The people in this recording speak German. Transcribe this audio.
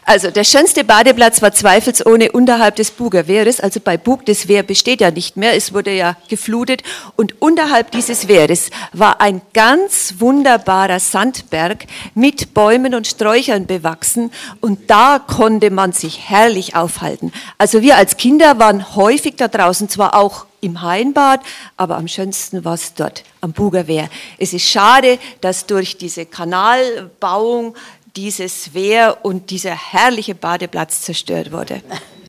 Also der schönste Badeplatz war zweifelsohne unterhalb des Buger Wehres. Also bei Bug, das Wehr besteht ja nicht mehr, es wurde ja geflutet. Und unterhalb dieses Wehres war ein ganz wunderbarer Sandberg mit Bäumen und Sträuchern bewachsen. Und da konnte man sich herrlich aufhalten. Also wir als Kinder waren häufig da draußen, zwar auch im Hainbad, aber am schönsten war es dort am Buger Wehr. Es ist schade, dass durch diese Kanalbauung dieses Wehr und dieser herrliche Badeplatz zerstört wurde.